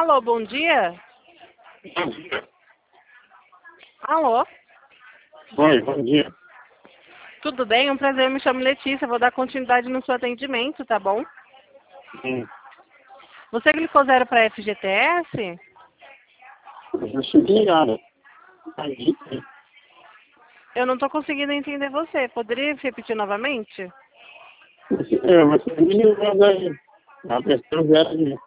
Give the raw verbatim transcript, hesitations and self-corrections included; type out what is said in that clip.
Alô, bom dia? Bom dia. Alô? Oi, bom dia. Tudo bem? É um prazer, eu me chamo Letícia, vou dar continuidade no seu atendimento, tá bom? Sim. Você clicou zero para F G T S? Eu sou ligado. Aí, Eu não estou conseguindo entender você. Poderia repetir novamente? você, é, você me ligou daí. A pessoa zero ali.